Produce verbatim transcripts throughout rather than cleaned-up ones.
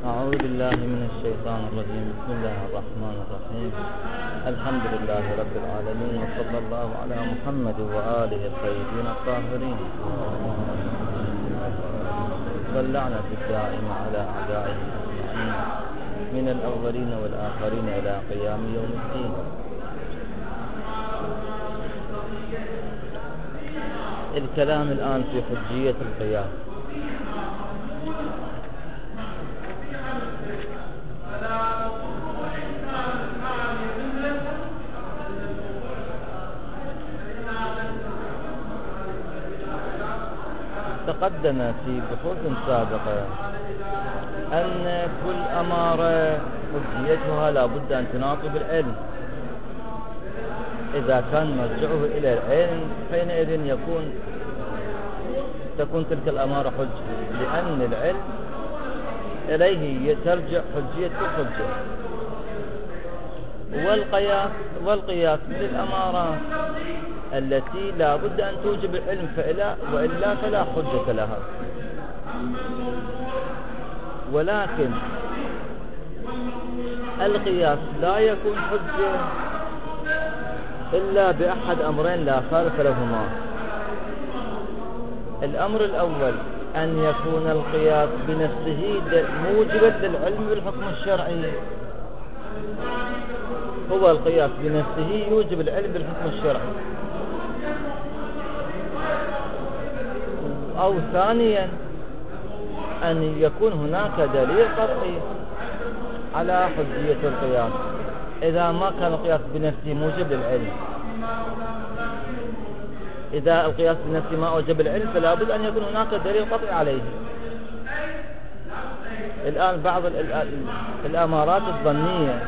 أعوذ بالله من الشيطان الرجيم. بسم الله الرحمن الرحيم. الحمد لله رب العالمين، وصلى الله على محمد وآله الطيبين الطاهرين. واللعنة الدائمة على أعدائه أجمعين من الأولين والآخرين إلى قيام يوم الدين. الكلام الآن في حجية القياس. تقدم في بحوث سابقة أن كل أمارة حجيتها لا بد أن تناط بالعلم. إذا كان مرجعه إلى العلم حينئذ يكون تكون تلك الأمارة حجة، لأن العلم إليه ترجع حجية الحجة. والقياس والقياس من الأمارات التي لا بد أن توجب العلم فإلا وإلا فلا حجة لها. ولكن القياس لا يكون حجة إلا بأحد أمرين لا ثالث لهما. الأمر الأول أن يكون القياس بنفسه موجبا للعلم بالحكم الشرعي. هو القياس بنفسه يوجب العلم بالحكم الشرعي. أو ثانيا أن يكون هناك دليل قطعي على حجية القياس. إذا ما كان القياس بنفسه موجب للعلم، إذا القياس بنفسه ما أوجب العلم فلا بد أن يكون هناك دليل قطعي عليه. الآن بعض الأمارات الظنية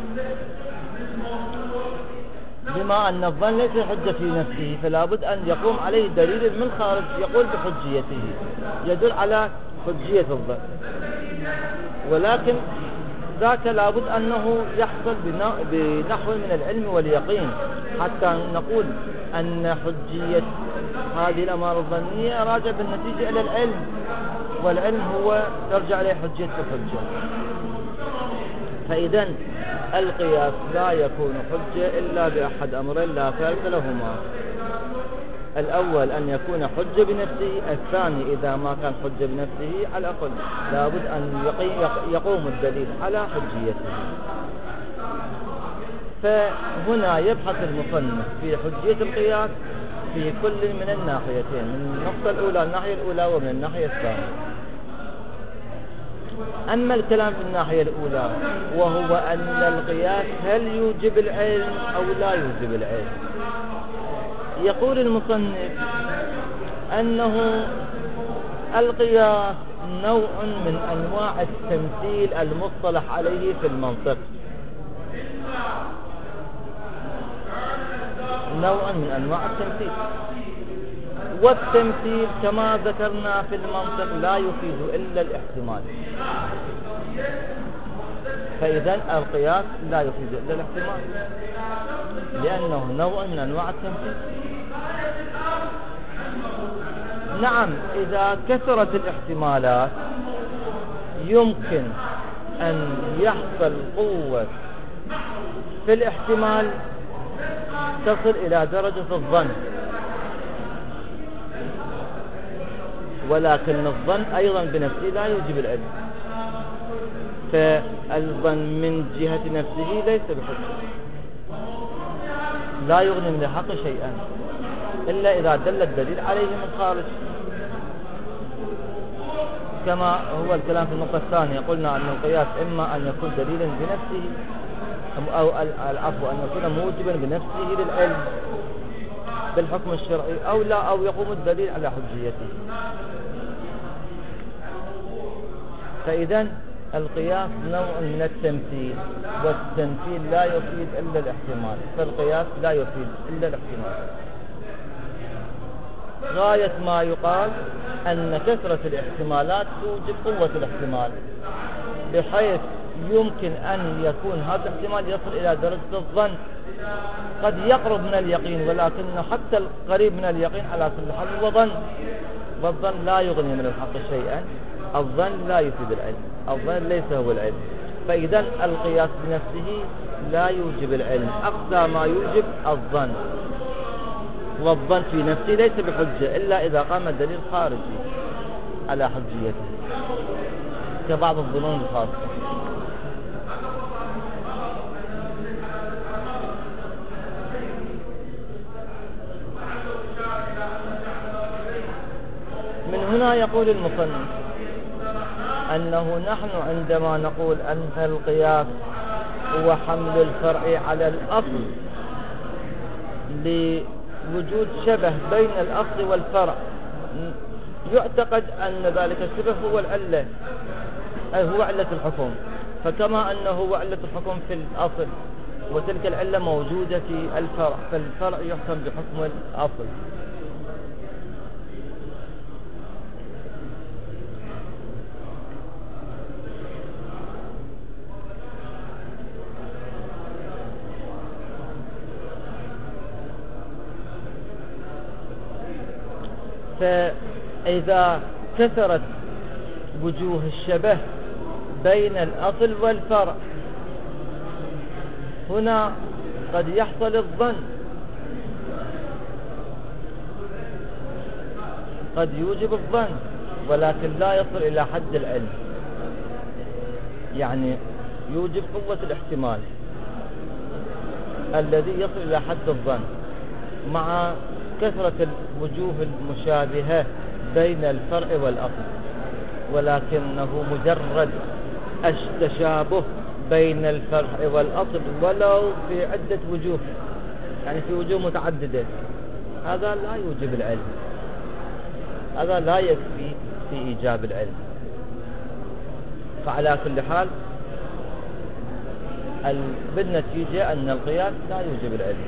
بما أن الظن ليس حجة في نفسه فلا بد أن يقوم عليه دليل من خارج يقول بحجيته يدل على حجية الظن، ولكن ذاك لا بد أنه يحصل بنحو من العلم واليقين حتى نقول أن حجية هذه الأمارة الظنية راجع بالنتيجة إلى العلم، والعلم هو ترجع إليه حجية الحجة. فإذا القياس لا يكون حجة إلا بأحد أمرين لا ثالث لهما. الأول أن يكون حجة بنفسه، الثاني إذا ما كان حجة بنفسه على الأقل لابد أن يقوم الدليل على حجيته. فهنا يبحث المصنف في حجية القياس في كل من الناحيتين، من النقطة الأولى الناحية الأولى ومن الناحية الثانية. أما الكلام في الناحية الأولى وهو أن القياس هل يوجب العلم أو لا يوجب العلم، يقول المصنف أنه القياس نوع من أنواع التمثيل المصطلح عليه في المنطق، نوع من أنواع التمثيل. والتمثيل كما ذكرنا في المنطق لا يفيد إلا الاحتمال، فإذا القياس لا يفيد إلا الاحتمال لأنه نوع من أنواع التمثيل. نعم، إذا كثرت الاحتمالات يمكن أن يحصل قوة في الاحتمال تصل إلى درجة الظن، ولكن الظن أيضا بنفسه لا يوجب العلم. فالظن من جهة نفسه ليس بحجة، لا يغني من الحق شيئا إلا إذا دل الدليل عليه من خارج، كما هو الكلام في النقطة الثانية. قلنا أن القياس إما أن يكون دليلا بنفسه أو العفو أن يكون موجبا بنفسه للعلم بالحكم الشرعي، أو لا أو يقوم الدليل على حجيته. فإذا القياس نوع من التمثيل، والتمثيل لا يفيد إلا الاحتمال، فالقياس لا يفيد إلا الاحتمال. غاية ما يقال أن كثرة الاحتمالات توجب قوة الاحتمال، بحيث يمكن أن يكون هذا الاحتمال يصل إلى درجة الظن، قد يقرب من اليقين، ولكن حتى القريب من اليقين على كل حال هو ظن، والظن لا يغني من الحق شيئا الظن لا يفيد العلم، الظن ليس هو العلم. فإذا القياس بنفسه لا يوجب العلم، أقصى ما يوجب الظن، والظن في نفسه ليس بحجة إلا إذا قام الدليل خارجي على حجيته كبعض الظنون الخاصة. من هنا يقول المصنف أنه نحن عندما نقول أن القياس هو حمل الفرع على الأصل لوجود شبه بين الأصل والفرع، يعتقد أن ذلك الشبه هو العلة، أي هو علة الحكم. فكما أنه هو علة الحكم في الأصل وتلك العلة موجودة في الفرع، فالفرع يحكم بحكم الأصل. فإذا كثرت وجوه الشبه بين الأصل والفرع، هنا قد يحصل الظن، قد يوجب الظن ولكن لا يصل إلى حد العلم، يعني يوجب قوة الاحتمال الذي يصل إلى حد الظن مع كثرة الوجوه المشابهة بين الفرع والأصل، ولكنه مجرد التشابه بين الفرع والأصل ولو في عدة وجوه، يعني في وجوه متعددة، هذا لا يوجب العلم، هذا لا يكفي في إيجاب العلم. فعلى كل حال بالنتيجة أن القياس لا يوجب العلم.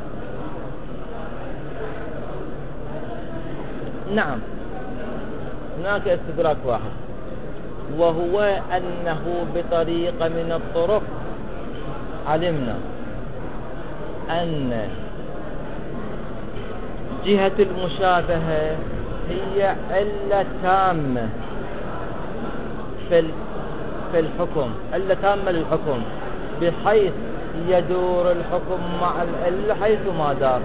نعم، هناك استدراك واحد، وهو أنه بطريقة من الطرق علمنا أن جهة المشابهة هي علة تامة في في الحكم، علة تامة للحكم، بحيث يدور الحكم مع العلة حيث ما دار.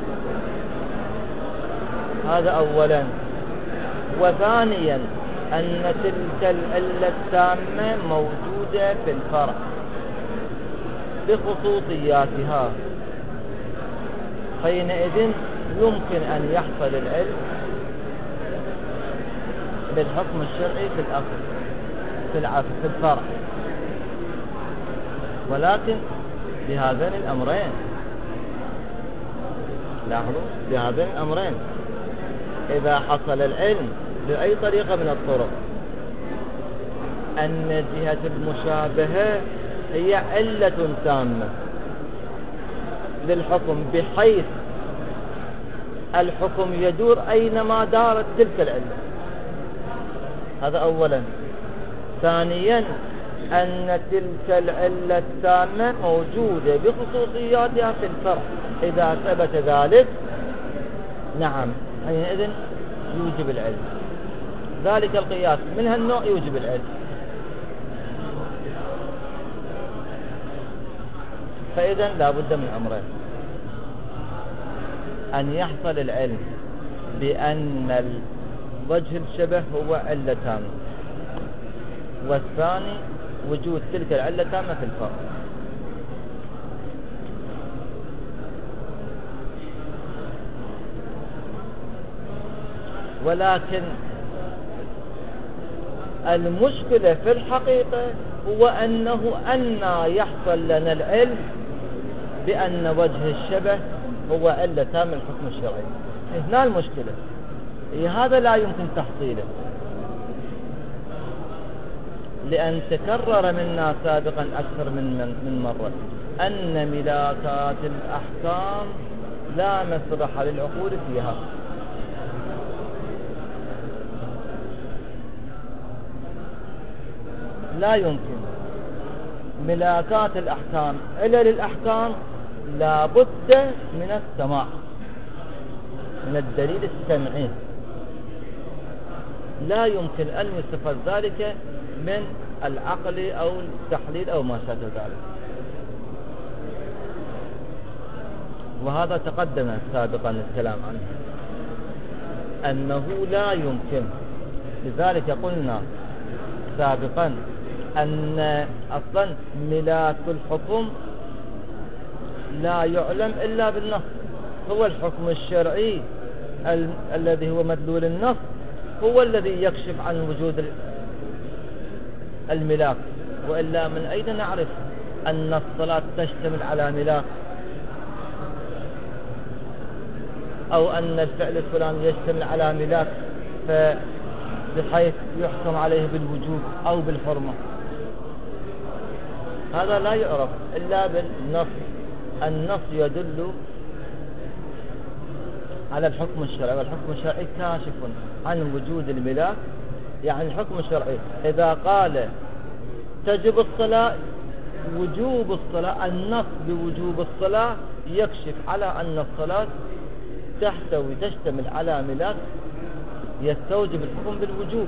هذا أولا. وثانيا أن تلك العلة التامة موجودة في الفرع بخصوصياتها، حينئذ يمكن أن يحصل العلم بالحكم الشرعي في الأصل في العفو في الفرع، ولكن بهذين الأمرين. لاحظوا، بهذين الأمرين إذا حصل العلم بأي طريقة من الطرق أن جهة المشابهة هي علة تامة للحكم، بحيث الحكم يدور أينما دارت تلك العلة. هذا أولا. ثانيا أن تلك العلة التامة موجودة بخصوصياتها في الفرع، إذا ثبت ذلك نعم حينئذ يوجب العلم. ذلك القياس من هالنوع يوجب العلم. فإذا لا بد من أمرين: أن يحصل العلم بأن وجه الشبه هو علة تامة، والثاني وجود تلك العلة تامة في الفرع. ولكن المشكلة في الحقيقة هو أنه أن يحصل لنا العلم بأن وجه الشبه هو علة تامة الحكم الشرعي. هنا المشكلة، هذا لا يمكن تحصيله، لأن تكرر منا سابقا أكثر من من مرة أن ملاكات الأحكام لا مسرح للعقول فيها. لا يمكن. ملاكات الأحكام، علل الأحكام لا بد من السماع، من الدليل السمعي. لا يمكن أن يستفاد ذلك من العقل أو التحليل أو ما شابه ذلك. وهذا تقدم سابقا الكلام عنه أنه لا يمكن. لذلك قلنا سابقا أن أصلا ملاك الحكم لا يعلم إلا بالنص. هو الحكم الشرعي ال الذي هو مدلول النص هو الذي يكشف عن وجود الملاك، وإلا من أين نعرف أن الصلاة تشتمل على ملاك، أو أن الفعل الفلاني يشتمل على ملاك بحيث يحكم عليه بالوجوب أو بالحرمة؟ هذا لا يعرف إلا بالنص. النص يدل على الحكم الشرعي، والحكم الشرعي كاشف عن وجود الملاك. يعني الحكم الشرعي إذا قال تجب الصلاة، وجوب الصلاة، النص بوجوب الصلاة يكشف على أن الصلاة تحتوي تشتمل على ملاك يستوجب الحكم بالوجوب.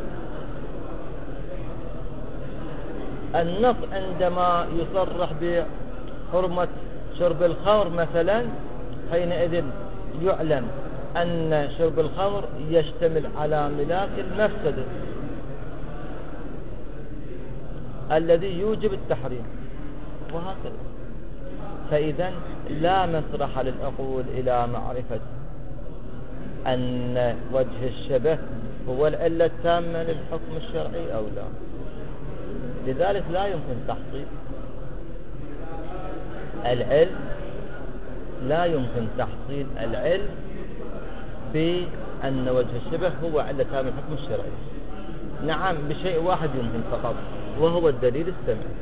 النص عندما يصرح بحرمة شرب الخمر مثلا، حينئذ يعلم أن شرب الخمر يشتمل على ملاك المفسدة الذي يوجب التحريم، وهكذا. فإذا لا مسرح للعقول إلى معرفة أن وجه الشبه هو العلة التامة للحكم الشرعي أو لا. لذلك لا يمكن تحصيل العلم، لا يمكن تحصيل العلم بأن وجه الشبه هو علة تامة للحكم الشرعي. نعم، بشيء واحد يمكن فقط، وهو الدليل السمعي.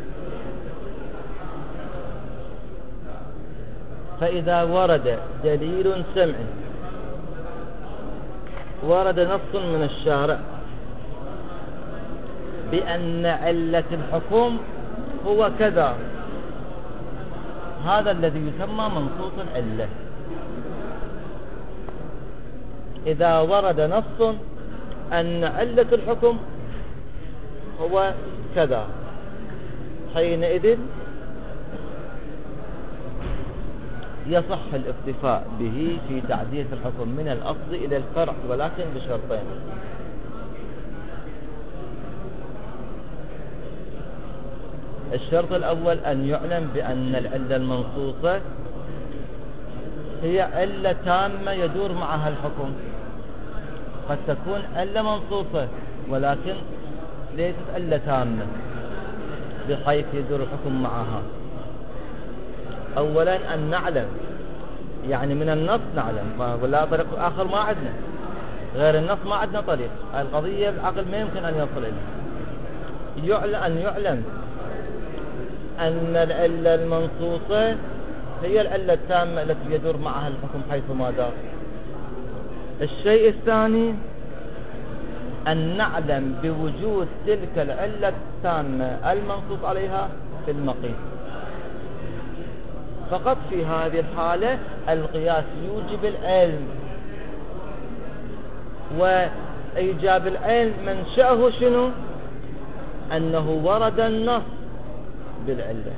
فإذا ورد دليل سمعي، ورد نص من الشارع بأن علة الحكم هو كذا، هذا الذي يسمى منصوص العلة. إذا ورد نص أن علة الحكم هو كذا، حينئذ يصح الاكتفاء به في تعدية الحكم من الأصل إلى الفرع، ولكن بشرطين. الشرط الأول أن يعلم بأن العلة المنصوصة هي علة تامة يدور معها الحكم. قد تكون علة منصوصة ولكن ليست علة تامة بحيث يدور الحكم معها. أولا أن نعلم، يعني من النص نعلم، ولا طريق آخر ما عندنا غير النص، ما عندنا طريق. القضية العقل ما يمكن أن يصل إليه. يعلم أن يعلم أن العلة المنصوصة هي العلة التامة التي يدور معها الحكم حيثما دار. الشيء الثاني أن نعلم بوجود تلك العلة التامة المنصوص عليها في المقيس. فقط في هذه الحالة القياس يوجب العلم، وإيجاب العلم منشأه شنو؟ أنه ورد النص بالعلة،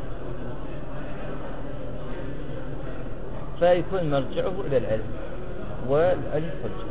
فيكون مرجعه إلى العلم، والعلم حجة.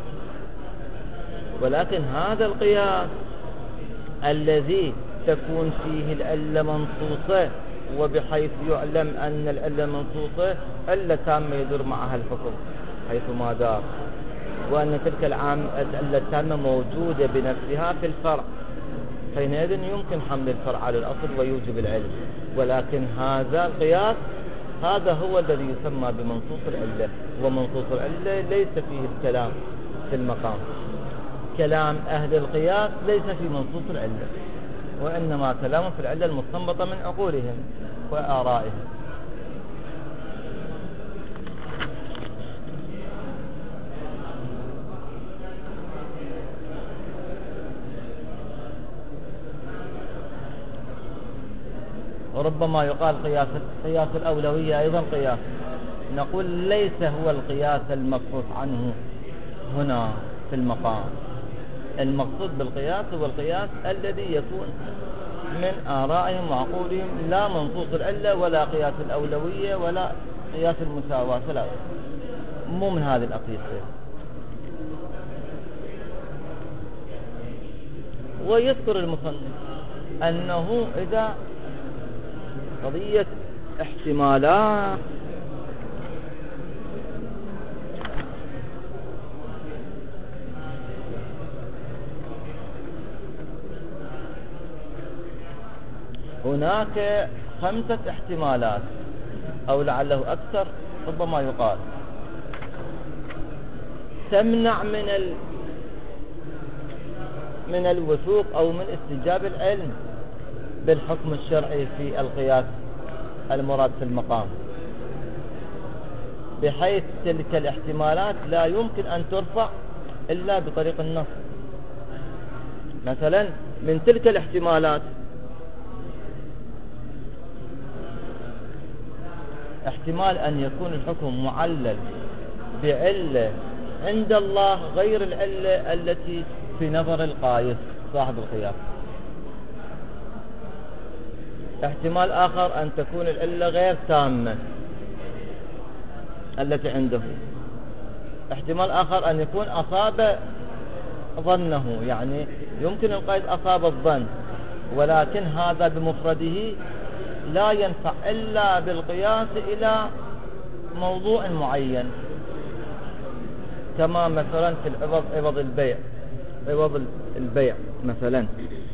ولكن هذا القياس الذي تكون فيه العلة منصوصة، وبحيث يعلم أن العلة المنصوصة علة تامة يدور معها الحكم حيثما دار، وأن تلك العلة التامة موجودة بنفسها في الفرع، حينئذ يمكن حمل الفرع على الأصل ويوجب العلم. ولكن هذا القياس هذا هو الذي يسمى بمنصوص العلة، ومنصوص العلة ليس فيه الكلام في المقام. كلام أهل القياس ليس في منصوص العلة، وإنما كلام في العلة المستنبطة من عقولهم وآرائهم. وربما يقال قياس قياس الأولوية أيضا قياس. نقول ليس هو القياس المبحوث عنه هنا في المقام، المقصود بالقياس هو القياس الذي يكون من آرائهم وعقولهم، لا منصوص العلة ولا قياس الأولوية ولا قياس المساواة، لا، مو من هذه الأقيسة. ويذكر المصنف أنه إذا قضية احتمالات هناك خمسة احتمالات أو لعله أكثر ربما يقال تمنع من ال من الوثوق أو من استجاب العلم بالحكم الشرعي في القياس المراد في المقام، بحيث تلك الاحتمالات لا يمكن أن ترفع إلا بطريق النص. مثلا من تلك الاحتمالات احتمال أن يكون الحكم معلل بعلة عند الله غير العلة التي في نظر القايس صاحب القياس. احتمال آخر أن تكون العلة غير تامة التي عنده. احتمال آخر أن يكون أصاب ظنه، يعني يمكن القائد أصاب الظن، ولكن هذا بمفرده لا ينفع إلا بالقياس إلى موضوع معين، كما مثلا في العوض، عوض البيع، عوض البيع مثلا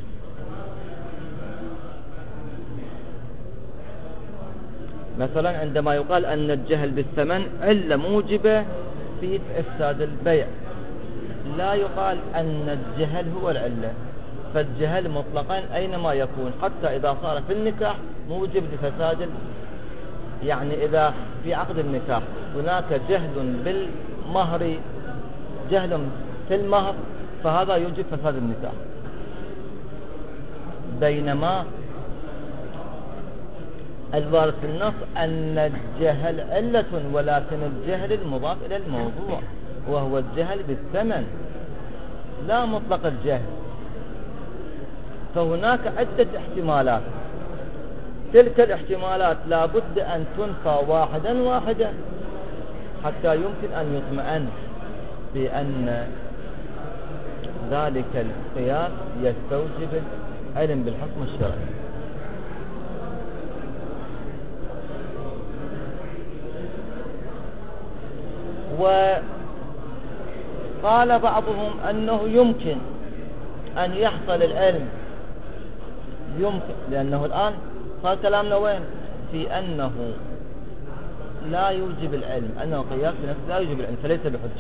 مثلا عندما يقال أن الجهل بالثمن علة موجبة في إفساد البيع، لا يقال أن الجهل هو العلة، فالجهل مطلقا أينما يكون حتى إذا صار في النكاح موجب لفساد، يعني إذا في عقد النكاح هناك جهل بالمهر، جهل في المهر، فهذا يوجب فساد النكاح. بينما الوارد في النص أن الجهل علة، ولكن الجهل المضاف إلى الموضوع وهو الجهل بالثمن لا مطلق الجهل. فهناك عدة احتمالات، تلك الاحتمالات لا بد أن تنفى واحدا واحدا حتى يمكن أن يطمئن بأن ذلك القياس يستوجب العلم بالحكم الشرعي. وقال بعضهم أنه يمكن أن يحصل العلم، يمكن، لأنه الآن صار كلامنا وين؟ في أنه لا يوجب العلم، أنه قياس نفسه لا يوجب العلم فليس بحجة.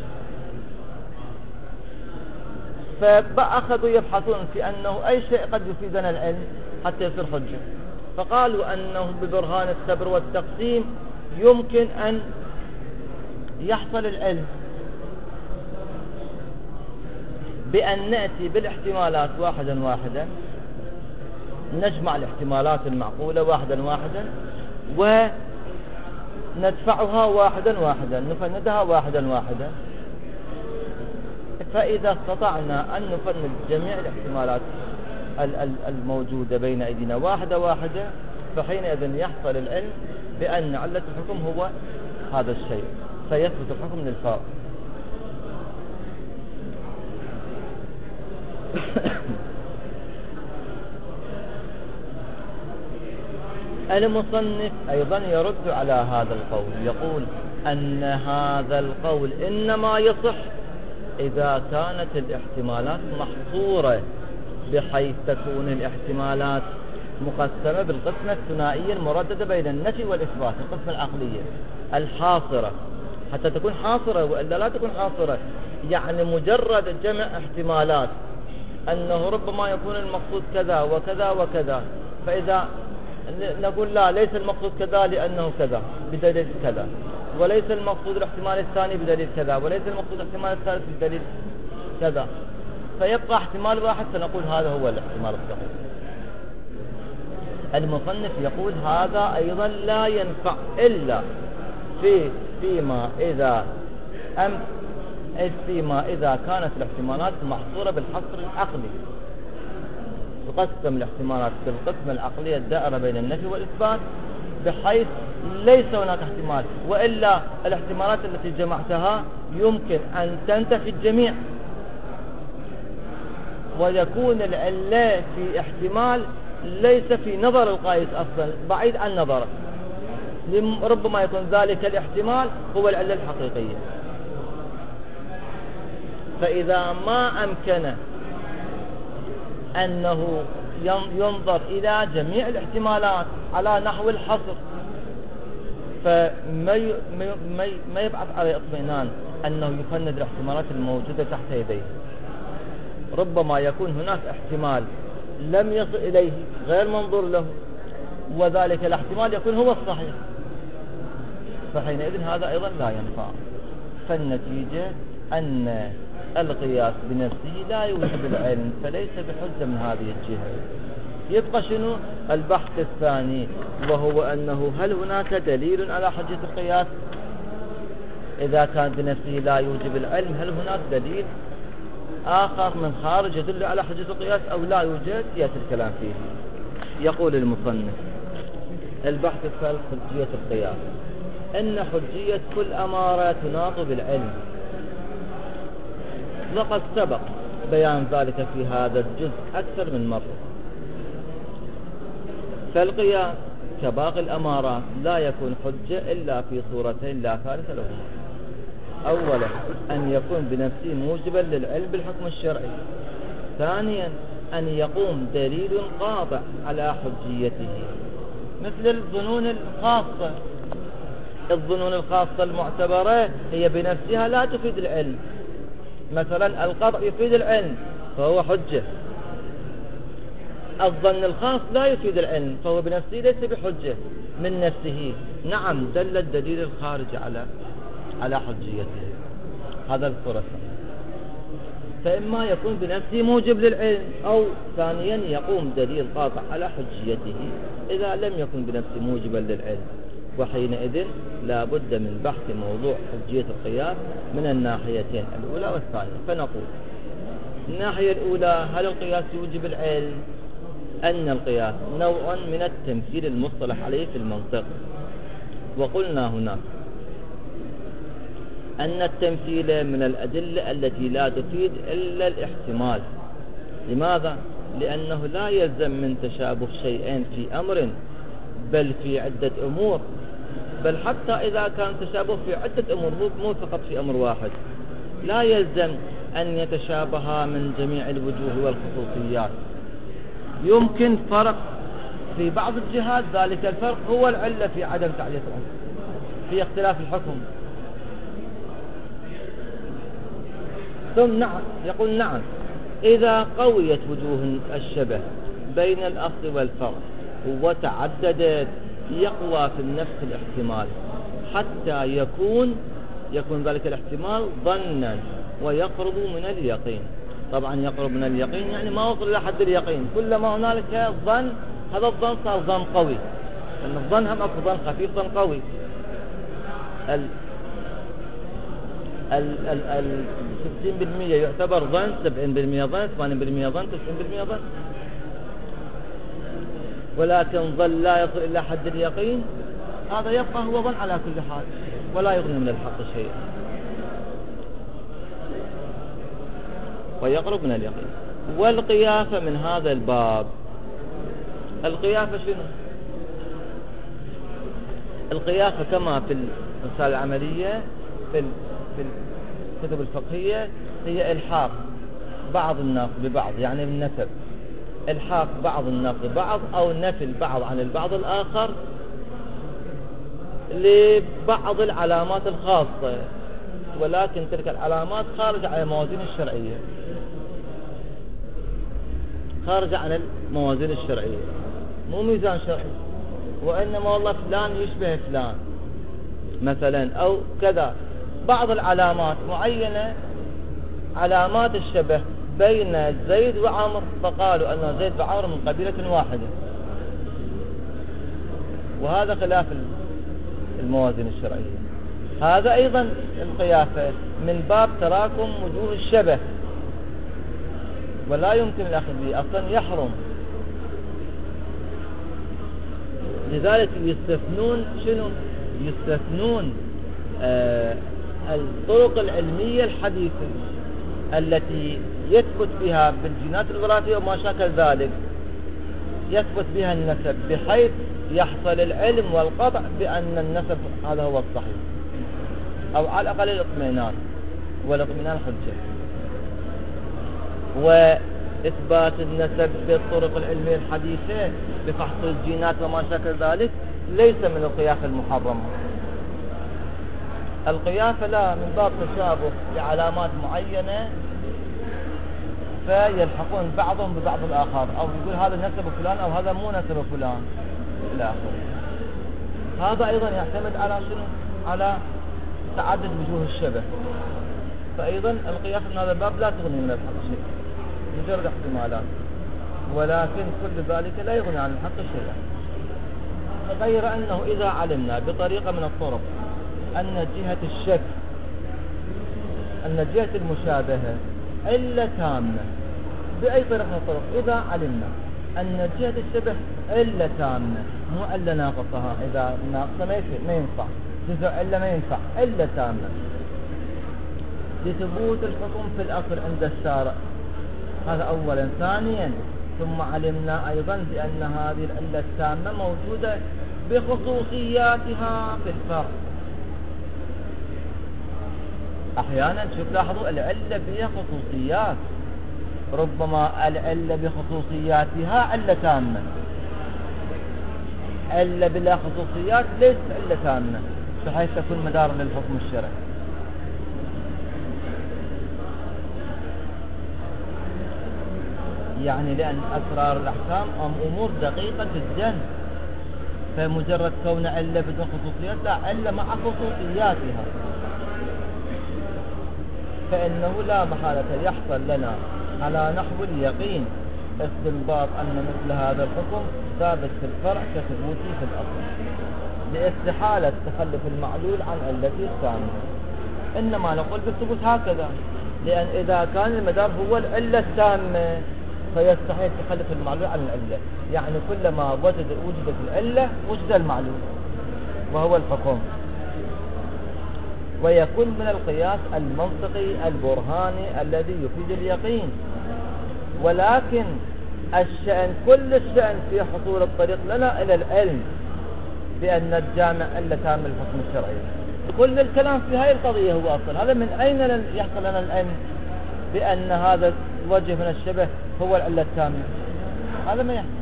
فأخذوا يبحثون في أنه أي شيء قد يفيدنا العلم حتى يصير حجة، فقالوا أنه ببرهان الصبر والتقسيم يمكن أن يحصل العلم بأن نأتي بالاحتمالات واحدا واحدا، نجمع الاحتمالات المعقولة واحدا واحدا وندفعها واحدا واحدا، نفندها واحدا واحدا. فإذا استطعنا أن نفند جميع الاحتمالات الموجودة بين أيدينا واحدة واحدة، فحينئذ يحصل العلم بأن علة الحكم هو هذا الشيء، فيثبت الحكم للفاء. المصنف أيضا يرد على هذا القول، يقول أن هذا القول إنما يصح إذا كانت الاحتمالات محصورة، بحيث تكون الاحتمالات مقسمة بالقسمة الثنائية المرددة بين النفي والإثبات، القسمة العقلية الحاصرة، حتى تكون حاصرة وإلا لا تكون حاصرة. يعني مجرد جمع احتمالات أنه ربما يكون المقصود كذا وكذا وكذا، فإذا نقول لا، ليس المقصود كذا لأنه كذا بدليل كذا، وليس المقصود الاحتمال الثاني بدليل كذا، وليس المقصود الاحتمال الثالث بدليل كذا، فيبقى احتمال واحد فنقول هذا هو الاحتمال الصحيح. المصنف يقول هذا أيضا لا ينفع إلا في فيما إذا أم فيما إذا كانت الاحتمالات محصورة بالحصر العقلي. تقسم الاحتمالات بالقسمة العقلية الدائرة بين النفي والإثبات، بحيث ليس هناك احتمال، وإلا الاحتمالات التي جمعتها يمكن أن تنتفي الجميع، ويكون العلة في احتمال ليس في نظر القائس أصلا، بعيد عن نظره، ربما يكون ذلك الاحتمال هو العلة الحقيقية. فإذا ما أمكن أنه ينظر إلى جميع الاحتمالات على نحو الحصر، فما ما يبعث على اطمئنان أنه يفند الاحتمالات الموجودة تحت يديه. ربما يكون هناك احتمال لم يصل إليه غير منظور له، وذلك الاحتمال يكون هو الصحيح، فحينئذ هذا أيضا لا ينفع. فالنتيجة أن القياس بنفسه لا يوجب العلم، فليس بحجة من هذه الجهة. يبقى شنو البحث الثاني، وهو أنه هل هناك دليل على حجة القياس؟ إذا كان بنفسه لا يوجب العلم، هل هناك دليل آخر من خارج يدل على حجة القياس أو لا يوجد؟ يأتي الكلام فيه. يقول المصنف: البحث الثالث حجية القياس. إن حجية كل أمارة تناط بالعلم، وقد سبق بيان ذلك في هذا الجزء أكثر من مرة. فالقياس كباقي الأمارات لا يكون حجة إلا في صورتين لا ثالث لهما: أولا أن يكون بنفسه موجبا للعلم بالحكم الشرعي، ثانيا أن يقوم دليل قاطع على حجيته، مثل الظنون الخاصة. الظنون الخاصة المعتبرة هي بنفسها لا تفيد العلم، مثلا القطع يفيد العلم فهو حجة، الظن الخاص لا يفيد العلم فهو بنفسه ليس بحجة من نفسه. نعم، دل الدليل الخارج على على حجيته. هذا الفرص، فإما يكون بنفسه موجب للعلم، أو ثانيا يقوم دليل قاطع على حجيته إذا لم يكن بنفسه موجبا للعلم، وحينئذ لا بد من بحث موضوع حجية القياس من الناحيتين الأولى والثانية. فنقول: الناحية الأولى، هل القياس يوجب العلم؟ أن القياس نوع من التمثيل المصطلح عليه في المنطق، وقلنا هناك أن التمثيل من الأدلة التي لا تفيد إلا الاحتمال. لماذا؟ لأنه لا يلزم من تشابه شيئين في أمر بل في عدة أمور، بل حتى إذا كان تشابه في عدة أمور مو فقط في أمر واحد، لا يلزم أن يتشابها من جميع الوجوه والخصوصيات. يمكن فرق في بعض الجهات، ذلك الفرق هو العلة في عدم تعلية الحكم، في اختلاف الحكم. ثم نعم، يقول: نعم، إذا قويت وجوه الشبه بين الأصل والفرع وتعددت، يقوى في النفس الاحتمال حتى يكون يكون ذلك الاحتمال ظنا ويقرب من اليقين. طبعا يقرب من اليقين يعني ما وصل إلى حد اليقين، كلما هنالك ظن، هذا الظن صار ظن قوي، لأن الظن هم أكو ظن خفيف ظن قوي. ال ال ال ال ستين بالمئة يعتبر ظن، سبعين بالمئة ظن، ثمانين بالمئة ظن، تسعين بالمئة ظن، ولكن ظن لا يصل إلى حد اليقين، هذا يبقى هو ظن على كل حال ولا يغني من الحق شيء، ويقرب من اليقين. والقيافة من هذا الباب، القيافة شنو؟ القيافة كما في الرسالة العملية في في الكتب الفقهية هي إلحاق بعض الناس ببعض، يعني النسب، إلحاق بعض الناس ببعض أو نفي البعض عن البعض الآخر لبعض العلامات الخاصة، ولكن تلك العلامات خارجة عن الموازين الشرعية، خارجة عن الموازين الشرعية، مو ميزان شرعي، وإنما والله فلان يشبه فلان مثلا أو كذا. بعض العلامات معينة، علامات الشبه بين زيد وعمر، فقالوا أن زيد وعمر من قبيلة واحدة، وهذا خلاف الموازين الشرعية. هذا أيضا القيافة من باب تراكم وجوه الشبه، ولا يمكن الأخذ به، أصلا يحرم. لذلك يستثنون شنو؟ يستثنون آه الطرق العلمية الحديثة التي يثبت بها بالجينات الوراثية وما شاكل ذلك، يثبت بها النسب بحيث يحصل العلم والقطع بأن النسب هذا هو الصحيح، أو على الأقل الاطمئنان، والاطمئنان حجة. وإثبات النسب بالطرق العلمية الحديثة بفحص الجينات وما شاكل ذلك ليس من القياس المحرمة. القيافة لا، من باب تشابه لعلامات معينة فيلحقون بعضهم ببعض الآخر، أو يقول هذا نسب فلان أو هذا مو نسب فلان إلى آخره. هذا أيضا يعتمد على شنو؟ على تعدد وجوه الشبه. فأيضا القياس من هذا الباب لا تغني من الحق شيء، مجرد احتمالات، ولكن كل ذلك لا يغني عن الحق شيئا، غير أنه إذا علمنا بطريقة من الطرق أن جهة الشك، أن جهة المشابهة علة تامة بأي طريقة من الطرق، إذا علمنا أن جهة الشبه علة تامة مو علة ناقصها، إذا ناقصة ما ينفع، جزء علة ما ينفع، علة تامة لثبوت الحكم في الأصل عند الشارع. هذا أولا. ثانيا ثم علمنا أيضا بأن هذه العلة التامة موجودة بخصوصياتها في الفرع. أحيانا شوف لاحظوا العلة فيها خصوصيات، ربما العلة بخصوصياتها علة تامة، علة بلا خصوصيات ليست علة تامة بحيث تكون مدار للحكم الشرعي. يعني لأن أسرار الأحكام أمور دقيقة جدا، فمجرد كون علة بدون خصوصيات لا، علة مع خصوصياتها، فإنه لا محالة يحصل لنا على نحو اليقين استنباط أن مثل هذا الحكم ثابت في الفرع كثبوته في الأصل، لاستحالة تخلف المعلول عن علته الثانية. إنما نقول بالثبوت هكذا، لأن إذا كان المدار هو العلة التامة فيستحيل تخلف المعلول عن العلة، يعني كلما وجد وجدت العلة وجد المعلول وهو الحكم. ويكون من القياس المنطقي البرهاني الذي يفيد اليقين. ولكن الشأن كل الشأن في حصول الطريق لنا إلى العلم بأن الجامع إلا تام الحكم الشرعي. كل الكلام في هذه القضية هو أصل هذا من أين يحصل لنا العلم بأن هذا الوجه من الشبه هو العلة التامة؟ هذا ما يحصل.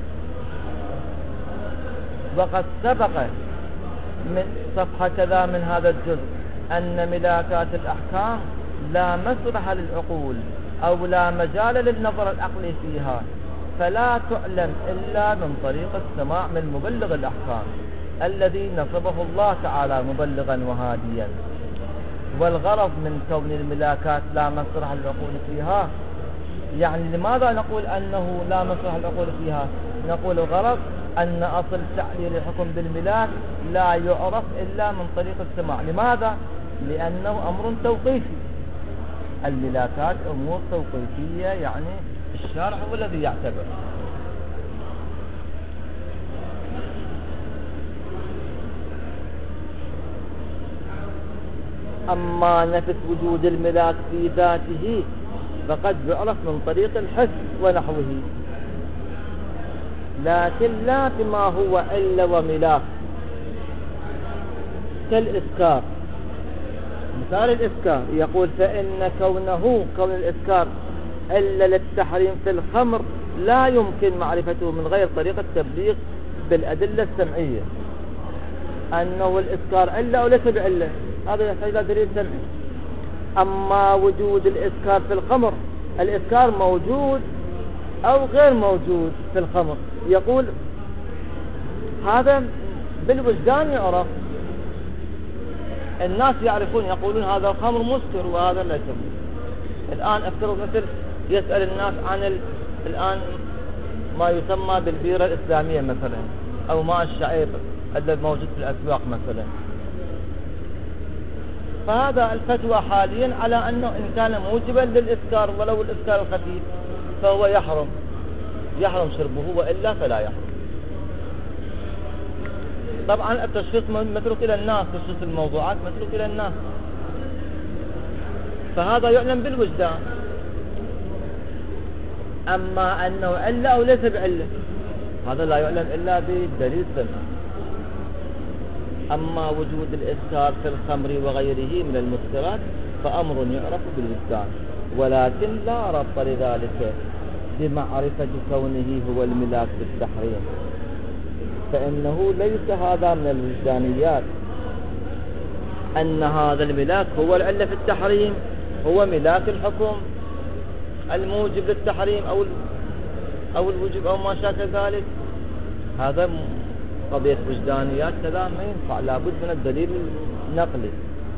وقد سبق من صفحة كذا من هذا الجزء أن ملاكات الأحكام لا مسرح للعقول أو لا مجال للنظر العقلي فيها، فلا تعلم إلا من طريق السماع من مبلغ الأحكام الذي نصبه الله تعالى مبلغا وهاديا. والغرض من كون الملاكات لا مسرح للعقول فيها، يعني لماذا نقول أنه لا مسرح للعقول فيها؟ نقول الغرض أن أصل تعليل الحكم بالملاك لا يعرف إلا من طريق السماع. لماذا؟ لأنه أمر توقيفي، الملاكات أمور توقيفية، يعني الشارع هو الذي يعتبر. أما نفس وجود الملاك في ذاته فقد يعرف من طريق الحس ونحوه، لكن لا بما هو علة وملاك كالإسكار. مثال الإسكار يقول فإن كونه كون الإسكار علة للتحريم في الخمر لا يمكن معرفته من غير طريقة التبليغ بالأدلة السمعية، أنه الإسكار علة أو ليس بعلة، هذا يحتاج إلى دليل سمعي. أما وجود الإسكار في الخمر، الإسكار موجود أو غير موجود في الخمر، يقول هذا بالوجدان يعرف، الناس يعرفون يقولون هذا الخمر مسكر وهذا لا يسمى. الآن افترض مثل يسأل الناس عن ال... الآن ما يسمى بالبيرة الإسلامية مثلا، أو ماء الشعير الذي موجود في الأسواق مثلا، فهذا الفتوى حاليا على أنه إن كان موجبا للإسكار ولو الإسكار الخفيف فهو يحرم يحرم شربه، وإلا فلا يحرم. طبعا التشخيص متروك إلى الناس، تشخيص الموضوعات متروك إلى الناس، فهذا يعلم بالوجدان. أما أنه علة أو ليس بعلة هذا لا يعلم إلا بالدليل السمع. أما وجود الإسكار في الخمر وغيره من المسكرات فأمر يعرف بالوجدان، ولكن لا ربط لذلك بمعرفة كونه هو الملاك بالتحريم، فإنه ليس هذا من الوجدانيات أن هذا الملاك هو العلة في التحريم، هو ملاك الحكم الموجب للتحريم أو أو الوجوب أو ما شاكل ذلك. هذا قضية وجدانيات كذا ما ينفع، لابد من الدليل النقلي.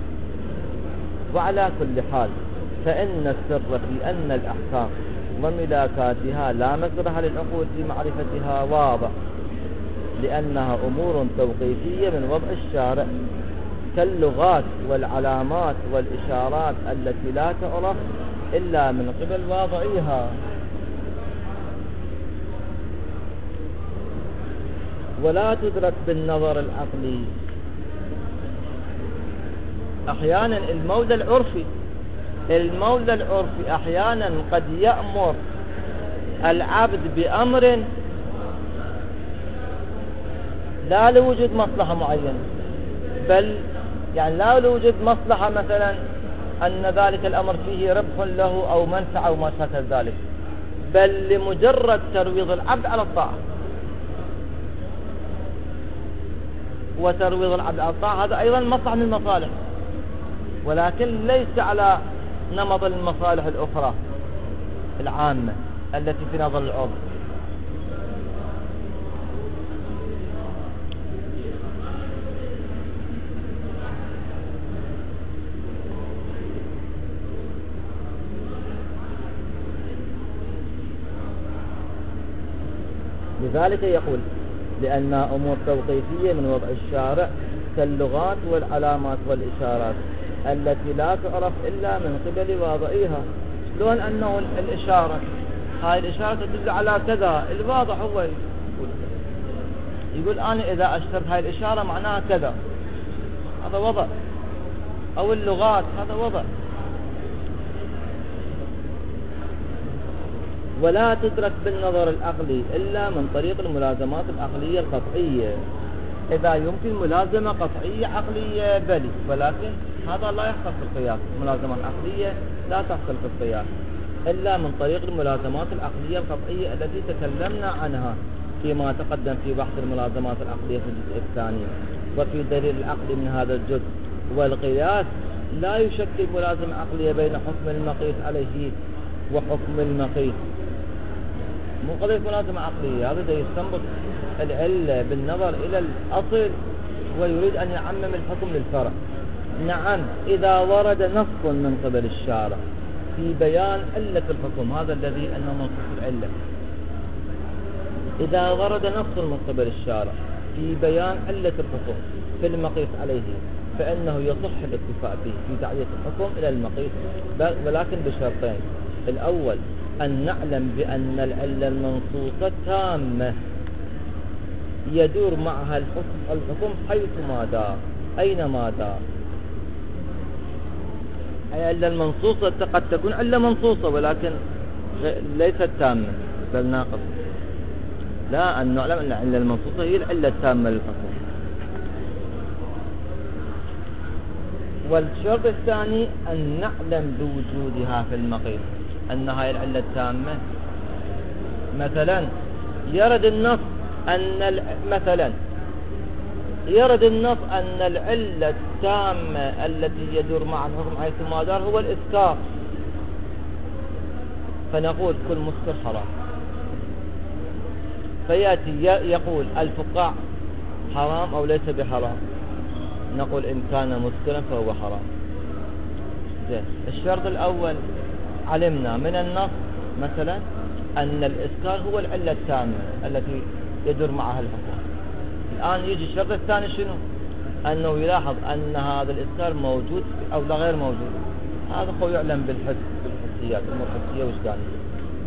وعلى كل حال فإن السر في أن الأحكام وملاكاتها لا مقدرها للعقول في معرفتها واضح، لأنها أمور توقيفية من وضع الشارع كاللغات والعلامات والإشارات التي لا تعرف إلا من قبل واضعيها. ولا تدرك بالنظر العقلي. أحيانا المولى العرفي المولى العرفي أحيانا قد يأمر العبد بأمر لا لوجود مصلحة معينة، بل يعني لا لوجود مصلحة مثلا أن ذلك الأمر فيه ربح له أو منفعة أو ما شابه ذلك، بل لمجرد ترويض العبد على الطاعة. وترويض العبد على الطاعة هذا أيضا مصلحة من المصالح، ولكن ليس على نمط المصالح الأخرى العامة التي في نظر العرف. لذلك يقول لأنها أمور توقيفية من وضع الشارع كاللغات والعلامات والإشارات التي لا تعرف إلا من قبل واضعيها. شلون أنه الإشارة هاي الإشارة تدل على كذا، الواضح هو يقول, يقول أنا إذا أشترت هاي الإشارة معناها كذا، هذا وضع. أو اللغات هذا وضع. ولا تدرك بالنظر العقلي إلا من طريق الملازمات العقلية القطعية. إذا يمكن ملازمة قطعية عقلية بلي، ولكن هذا لا يحصل في القياس. ملازمات عقلية لا تحصل في القياس إلا من طريق الملازمات العقلية القطعية التي تكلمنا عنها فيما تقدم في بحث الملازمات العقلية في الجزء الثاني. وفي دليل العقل من هذا الجزء والقياس لا يشكل ملازمة عقلية بين حكم المقيس عليه وحكم المقيس. مو قضية ملازمة عقلية، هذا يستنبط العلة بالنظر إلى الأصل ويريد أن يعمم الحكم للفرع. نعم إذا ورد نص من قبل الشارع في بيان علة الحكم، هذا الذي أنه منصوص العلة. إذا ورد نص من قبل الشارع في بيان علة الحكم في المقيس عليه فإنه يصح الاتفاق به في تعية الحكم إلى المقيس، ولكن بشرطين: الأول أن نعلم بأن العلة المنصوصة تامة يدور معها الحكم, الحكم حيثما دار أينما دار. العلة المنصوصة قد تكون علة منصوصة ولكن ليست تامة بل ناقصة. لا، أن نعلم أن العلة المنصوصة هي العلة التامة للحكم. والشرط الثاني أن نعلم بوجودها في المقيس، أن هاي العلة التامة. مثلا يرد النص أن مثلا يرد النص أن العلة التامة التي يدور مع الحكم حيث ما دار هو الإسكار، فنقول كل مسكر حرام. فيأتي يقول الفقاع حرام أو ليس بحرام، نقول إن كان مسكرا فهو حرام. الشرط الأول علمنا من النص مثلا أن الإسكار هو العلة التامة التي يدور معها الحكم. الآن يجي الشرط الثاني شنو؟ أنه يلاحظ أن هذا الإسكار موجود أو لا غير موجود. هذا هو يعلم بالحس بالحسيات أمور حسية وجدانية.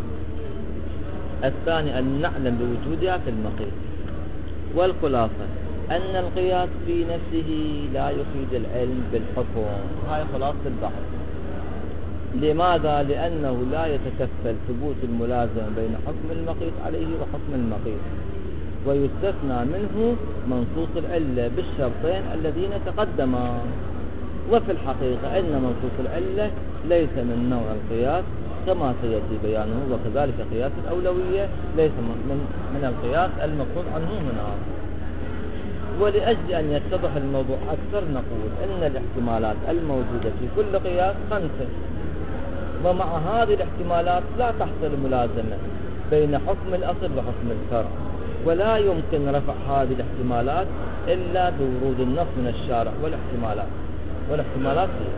الثاني أن نعلم بوجودها في المقيس. والخلاصة أن القياس في نفسه لا يفيد العلم بالحكم. هاي خلاصة البحث. لماذا؟ لأنه لا يتكفل ثبوت الملازمة بين حكم المقيس عليه وحكم المقيس، ويستثنى منه منصوص العلة بالشرطين الذين تقدما. وفي الحقيقة أن منصوص العلة ليس من نوع القياس كما سيأتي بيانه، وكذلك قياس الأولوية ليس من, من القياس المقصود عنه هنا. ولأجل أن يتضح الموضوع أكثر نقول أن الاحتمالات الموجودة في كل قياس خمسة، ومع هذه الاحتمالات لا تحصل ملازمة بين حكم الأصل وحكم الفرع، ولا يمكن رفع هذه الاحتمالات إلا بورود النص من الشارع والاحتمالات والاحتمالات هي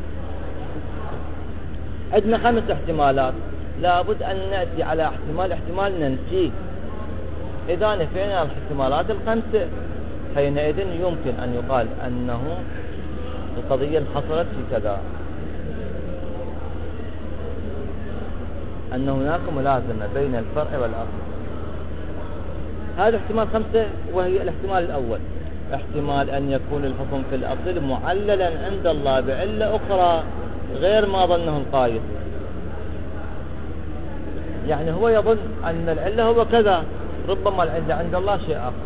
عندنا خمس احتمالات، لابد أن نأتي على احتمال احتمال ننفيه. إذا نفينا الاحتمالات الخمسة حينئذ يمكن أن يقال أنه القضية حصلت في كذا، أن هناك ملازمة بين الفرع والأصل. هذا احتمال خمسة، وهي الاحتمال الأول احتمال أن يكون الحكم في الأصل معللا عند الله بعلة أخرى غير ما ظنه القائل. يعني هو يظن أن العلة هو كذا، ربما العلة عند الله شيء آخر.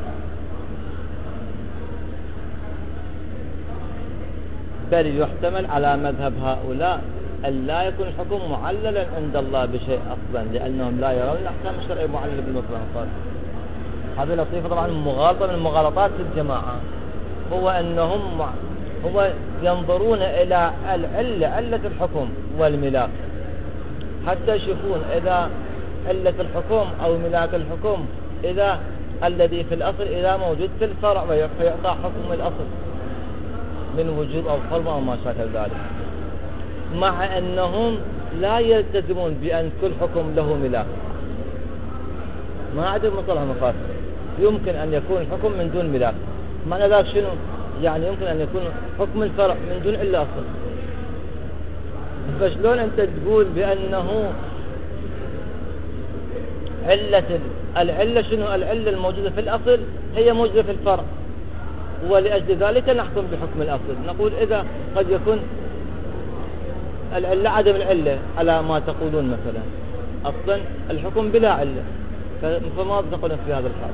بل يحتمل على مذهب هؤلاء أن لا يكون الحكم معللا عند الله بشيء أصلا، لأنهم لا يرون الأحكام الشرعية معللة بالمطلق. هذه لطيفة طبعا مغالطة من مغالطات الجماعة، هو أنهم هو ينظرون إلى العلة علة الحكم والملاك حتى يشوفون إذا علة الحكم أو ملاك الحكم إذا الذي في الأصل إذا موجود في الفرع ويعطى حكم الأصل من وجوب أو حرمة أو ما شابه ذلك، مع أنهم لا يلتزمون بأن كل حكم له ملاك. ما عندهم مصطلح مفاسد، يمكن أن يكون الحكم من دون ملاك. معنى ذلك شنو؟ يعني يمكن أن يكون حكم الفرع من دون إلا أصل. فشلون أنت تقول بأنه علة العلة شنو؟ العلة الموجودة في الأصل هي موجودة في الفرع، ولأجل ذلك نحكم بحكم الأصل. نقول إذا قد يكون العلة عدم العلة على ما تقولون مثلا، أصلا الحكم بلا علة، فما نقول في هذا الحال.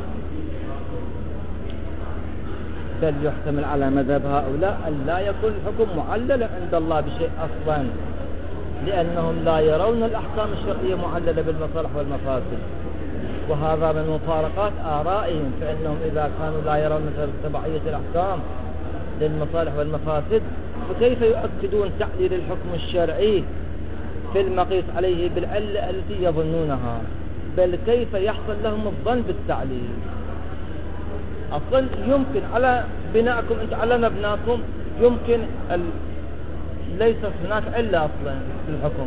بل يحتمل على مذهب هؤلاء أن لا يكون الحكم معللا عند الله بشيء أصلا، لأنهم لا يرون الأحكام الشرعية معللة بالمصالح والمفاسد، وهذا من مفارقات آرائهم. فإنهم إذا كانوا لا يرون تبعية الأحكام للمصالح والمفاسد، فكيف يؤكدون تعليل الحكم الشرعي في المقيس عليه بالعلة التي يظنونها؟ بل كيف يحصل لهم الظن بالتعليل؟ أصلا يمكن على بناءكم أنت على مبناكم يمكن ال... ليس هناك علة أصلا في الحكم.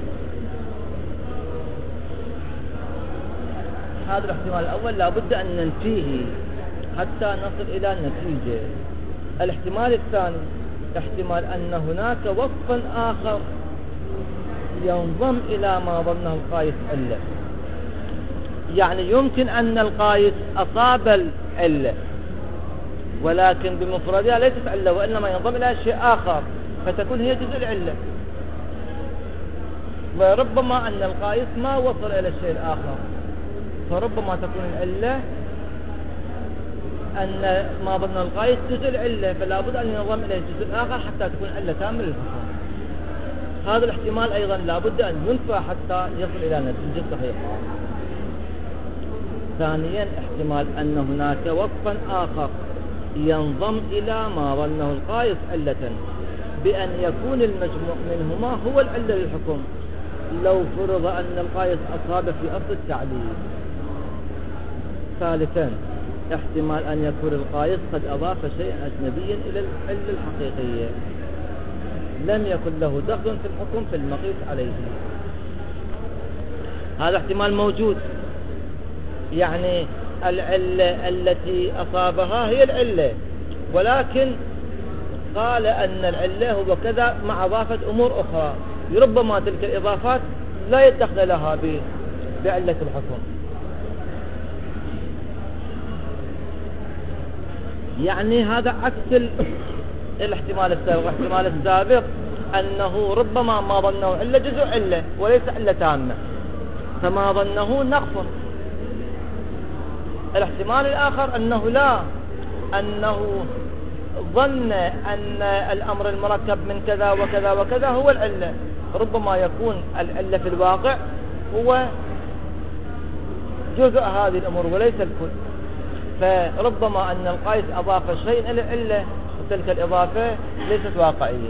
هذا الاحتمال الأول لابد أن ننفيه حتى نصل إلى النتيجة. الاحتمال الثاني احتمال أن هناك وصفا آخر ينضم إلى ما ظنه القائس علة. يعني يمكن أن القائس أصاب العلة ولكن بمفردها ليست علة، وإنما ينضم إلى شيء آخر فتكون هي جزء العلة. وربما أن القائس ما وصل إلى الشيء الآخر، فربما تكون العلة أن ما ظن القائس جزء العلة، فلا بد أن ينضم إلى الجزء الآخر حتى تكون علة كاملة للحكم. هذا الاحتمال أيضا لا بد أن ينفى حتى يصل إلى نتيجة صحيحة. ثانيا احتمال أن هناك وصفا آخر ينضم إلى ما ظنه القائس علة بأن يكون المجموع منهما هو العلة للحكم، لو فرض أن القائس أصاب في أصل التعليل. ثالثا احتمال أن يكون القائس قد أضاف شيئا أجنبيا إلى العلة الحقيقية لم يكن له دخل في الحكم في المقيس عليه. هذا احتمال موجود، يعني العلة التي أصابها هي العلة، ولكن قال أن العلة هو كذا مع إضافة أمور أخرى، ربما تلك الإضافات لا يدخل لها بعلة الحكم. يعني هذا عكس الاحتمال السابق. الاحتمال السابق أنه ربما ما ظنه علة جزء علة وليس علة تامة، فما ظنه نقص. الاحتمال الآخر أنه لا، أنه ظن أن الأمر المركب من كذا وكذا وكذا هو العلة، ربما يكون العلة في الواقع هو جزء هذه الأمور وليس الكل. فربما أن القائس أضاف شيء إلى العلة وتلك الإضافة ليست واقعية.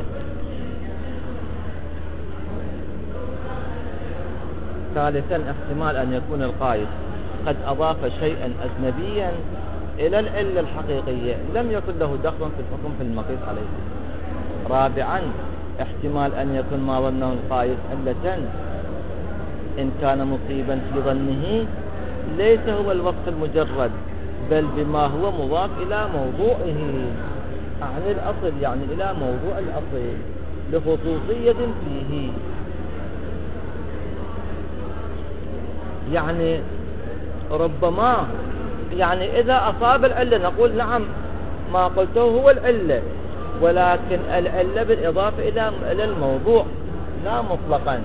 ثالثا احتمال أن يكون القائس قد أضاف شيئا أجنبيا إلى العلة الحقيقية لم يكن له دخل في الحكم في المقيس عليه. رابعا احتمال أن يكون ما ظنه القائس علة إن كان مصيبا في ظنه ليس هو الوصف المجرد بل بما هو مضاف إلى موضوعه عن الأصل، يعني إلى موضوع الأصل لخصوصية فيه. يعني ربما يعني إذا أصاب العلة نقول نعم ما قلته هو العلة، ولكن العلة بالإضافة إلى الموضوع لا مطلقا،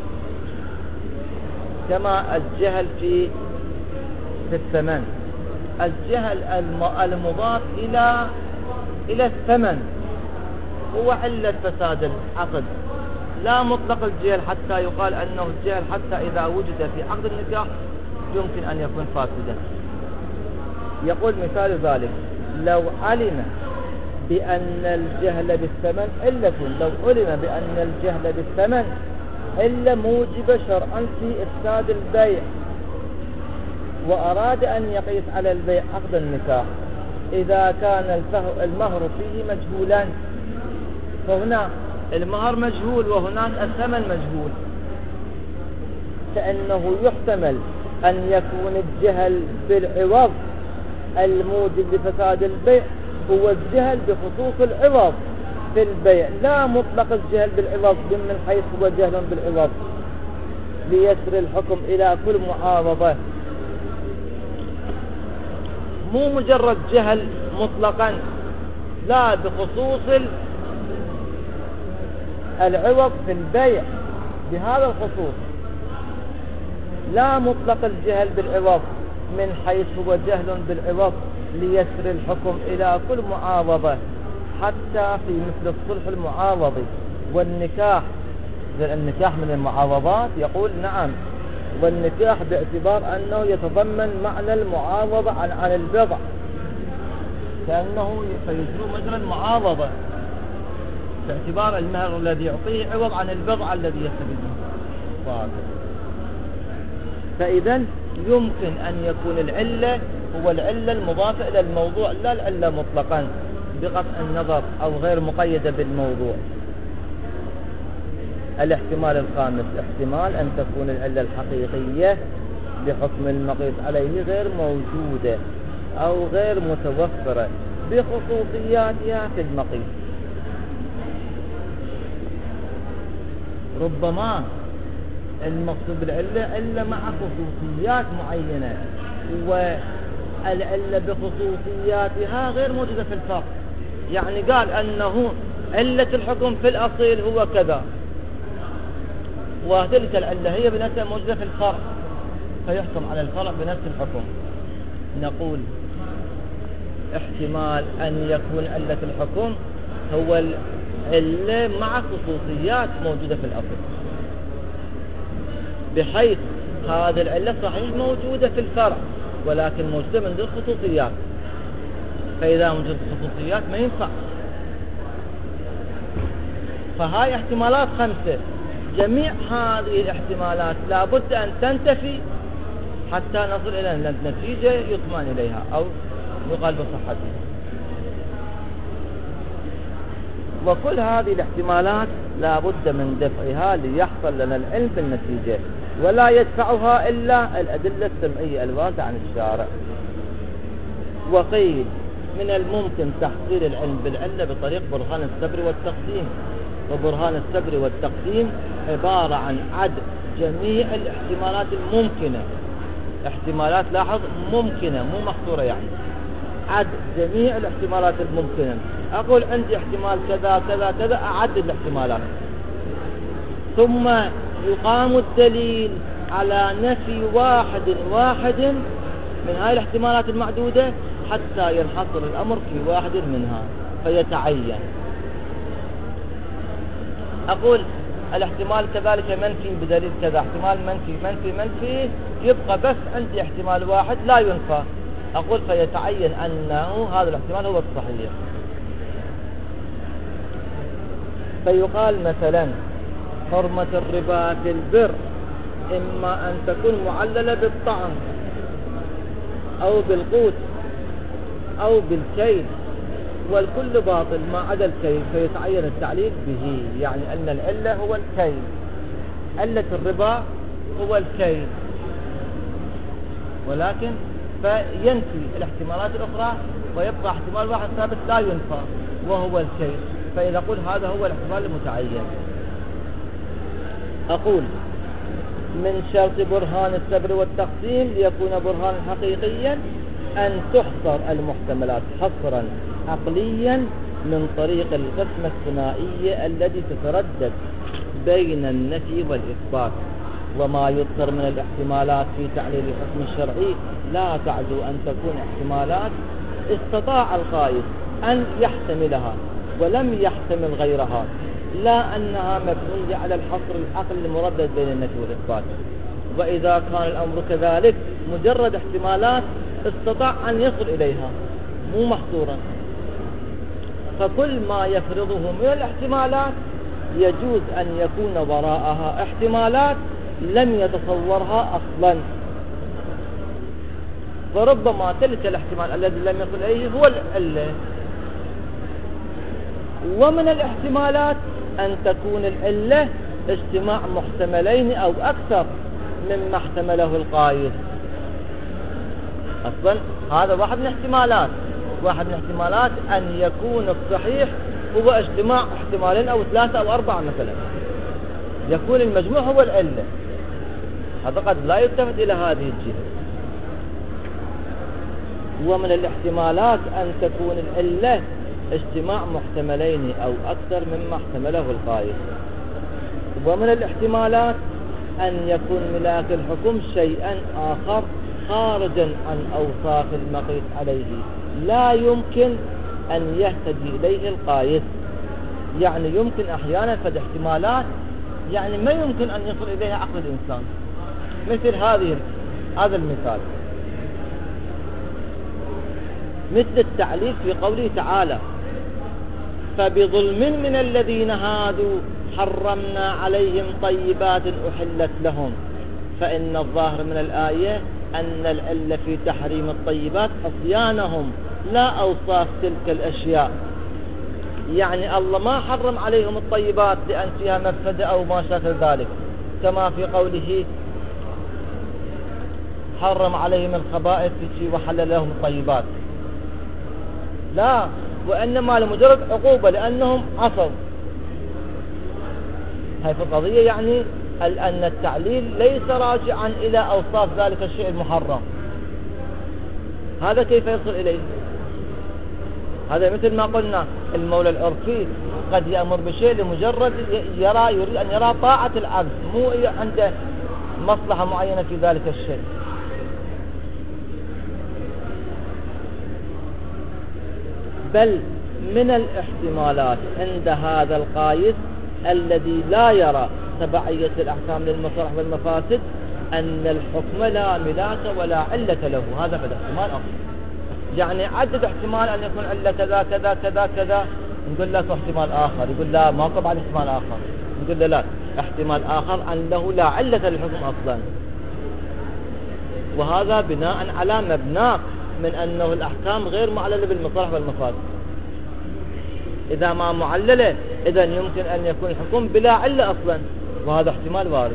كما الجهل في في الثمن. الجهل المضاف إلى إلى الثمن هو علة فساد العقد، لا مطلق الجهل حتى يقال أنه الجهل حتى إذا وجد في عقد النكاح يمكن أن يكون فاسدا. يقول مثال ذلك لو علم بأن الجهل بالثمن علة، لو علم بأن الجهل بالثمن علة موجبة شرعا في إفساد البيع وأراد أن يقيس على البيع عقد النكاح إذا كان المهر فيه مجهولا، فهنا المهر مجهول وهناك الثمن مجهول، فإنه يحتمل أن يكون الجهل بالعوض الموجب لفساد البيع هو الجهل بخصوص العوض في البيع، لا مطلق الجهل بالعوض من حيث هو جهل بالعوض ليسر الحكم إلى كل معارضة، مو مجرد جهل مطلقا لا بخصوص العوض في البيع بهذا الخصوص، لا مطلق الجهل بالعوض من حيث هو جهل بالعوض ليسر الحكم إلى كل معارضة حتى في مثل الصلح المعارضي والنكاح. النكاح من المعارضات يقول نعم، والنكاح باعتبار أنه يتضمن معنى المعارضة عن, عن البضع، كأنه فيجري مجرى المعارضة باعتبار المهر الذي يعطيه عوض عن البضع الذي يستفيده. فإذا يمكن أن يكون العلة هو العلة المضافة إلى الموضوع لا العلة مطلقا بقطع النظر أو غير مقيدة بالموضوع. الاحتمال الخامس احتمال أن تكون العلة الحقيقية بحكم المقيس عليه غير موجودة أو غير متوفرة بخصوصياتها في المقيس. ربما المقصود بالعلة علة مع خصوصيات معينة والعلة بخصوصياتها غير موجودة في الفرع، يعني قال أنه علة الحكم في الأصيل هو كذا وتلك العلة هي بنفسها موجودة في الفرع فيحكم على الفرع بنفس الحكم. نقول احتمال أن يكون علة الحكم هو العلة مع خصوصيات موجودة في الأصل، بحيث هذه العلة صحيح موجودة في الفرع ولكن موجودة من دون خصوصيات، فإذا موجودة خصوصيات ما ينفع. فهاي احتمالات خمسة، جميع هذه الاحتمالات لابد أن تنتفي حتى نصل إلى النتيجة يطمئن إليها أو يقال بصحتها. وكل هذه الاحتمالات لابد من دفعها ليحصل لنا العلم في النتيجة، ولا يدفعها إلا الأدلة السمعية الواردة عن الشارع. وقيل من الممكن تحصيل العلم بالعلة بطريق برهان السبر والتقسيم. وبرهان السبر والتقسيم عبارة عن عد جميع الاحتمالات الممكنة، احتمالات لاحظ ممكنة مو محصورة، يعني عد جميع الاحتمالات الممكنة. أقول عندي احتمال كذا كذا كذا، أعدد الاحتمالات، ثم يقام الدليل على نفي واحد واحد من هاي الاحتمالات المعدودة حتى ينحصر الأمر في واحد منها فيتعين. أقول الاحتمال كذلك منفي بدليل كذا، احتمال منفي منفي منفي، يبقى بس عندي احتمال واحد لا ينفى، أقول فيتعين أنه هذا الاحتمال هو الصحيح. فيقال مثلا حرمة الربا في البر إما أن تكون معللة بالطعم أو بالقوت أو بالكيل، والكل باطل ما عدا الكيل، فيتعين التعليل به، يعني أن العلة هو الكيل، علة الربا هو الكيل، ولكن فينفي الاحتمالات الأخرى ويبقى احتمال واحد ثابت لا ينفى وهو الكيل، فإذا قل هذا هو الاحتمال المتعين. أقول من شرط برهان السبر والتقسيم ليكون برهانا حقيقيا أن تحصر المحتملات حصرا عقليا من طريق القسمة الثنائية التي تتردد بين النفي والإثبات. وما يذكر من الاحتمالات في تعليل الحكم الشرعي لا تعدو أن تكون احتمالات استطاع القائد أن يحتملها ولم يحتمل غيرها، لا أنها مبنية على الحصر العقل المردد بين النفي والإثبات. وإذا كان الأمر كذلك مجرد احتمالات استطاع أن يصل إليها مو محصورا، فكل ما يفرضه من الاحتمالات يجوز أن يكون وراءها احتمالات لم يتصورها أصلا، فربما تلك الاحتمال الذي لم يصل إليه هو العلة. ومن الاحتمالات أن تكون العلة اجتماع محتملين أو أكثر مما احتمله القائد. أصلا هذا واحد من الاحتمالات، واحد من الاحتمالات أن يكون الصحيح هو اجتماع احتمالين أو ثلاثة أو أربعة مثلا، يكون المجموع هو العلة، هذا قد لا يلتفت إلى هذه الجهة. ومن الاحتمالات أن تكون العلة اجتماع محتملين أو أكثر مما احتمله القائد. ومن الاحتمالات أن يكون ملاك الحكم شيئا آخر خارجا عن أوصاف المقيس عليه لا يمكن أن يهتدي إليه القائد، يعني يمكن أحيانا فد احتمالات يعني ما يمكن أن يصل إليها عقل الإنسان، مثل هذه هذا المثال، مثل التعليل في قوله تعالى فبظلم من الذين هادوا حرمنا عليهم طيبات أحلت لهم. فإن الظاهر من الآية أن العلة في تحريم الطيبات عصيانهم لا أوصاف تلك الأشياء، يعني الله ما حرم عليهم الطيبات لأن فيها مفسدة أو ما شاكل ذلك، كما في قوله حرم عليهم الخبائث وحلل لهم الطيبات، لا، وإنما لمجرد عقوبة لأنهم عصوا. هاي في القضية يعني أن التعليل ليس راجعا إلى أوصاف ذلك الشيء المحرم، هذا كيف يصل إليه؟ هذا مثل ما قلنا المولى العرفي قد يأمر بشيء لمجرد يرى يريد أن يرى طاعة العبد، مو عنده مصلحة معينة في ذلك الشيء. بل من الاحتمالات عند هذا القائد الذي لا يرى تبعية الأحكام للمصالح والمفاسد أن الحكم لا ملاك ولا علة له، هذا فده احتمال آخر، يعني عدد احتمال أن يكون علة كذا كذا كذا كذا، نقول لك احتمال آخر، يقول لا ما طبعا احتمال آخر، نقول له لا احتمال آخر أنه لا علة للحكم أصلا، وهذا بناء على مبناك من أنه الأحكام غير معللة بالمصالح والمفاسد. إذا ما معللة إذا يمكن أن يكون الحكم بلا علة أصلا، وهذا احتمال وارد.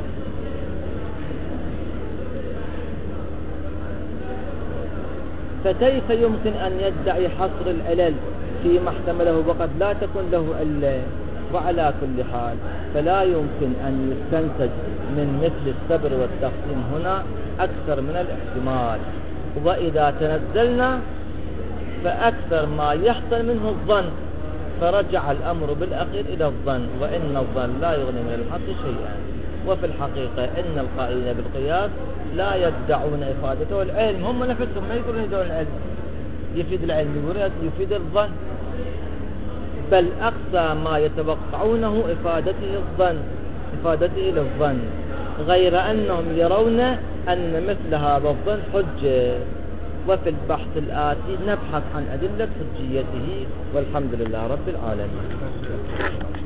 فكيف يمكن أن يدعي حصر العلل فيما احتمله وقد لا تكون له علة؟ وعلى كل حال فلا يمكن أن يستنتج من مثل الصبر والتقسيم هنا أكثر من الاحتمال. وإذا تنزلنا فأكثر ما يحصل منه الظن، فرجع الأمر بالأخير إلى الظن، وإن الظن لا يغني من الحق شيئا. وفي الحقيقة إن القائلين بالقياس لا يدعون إفادته العلم، هم نفسهم ما يقولون يدعون العلم يفيد العلم، يقولون يفيد الظن، بل أقصى ما يتوقعونه إفادته الظن، إفادته للظن، غير أنهم يرون أن مثل هذا الظن حجة. وفي البحث الآتي نبحث عن أدلة حجيته، والحمد لله رب العالمين.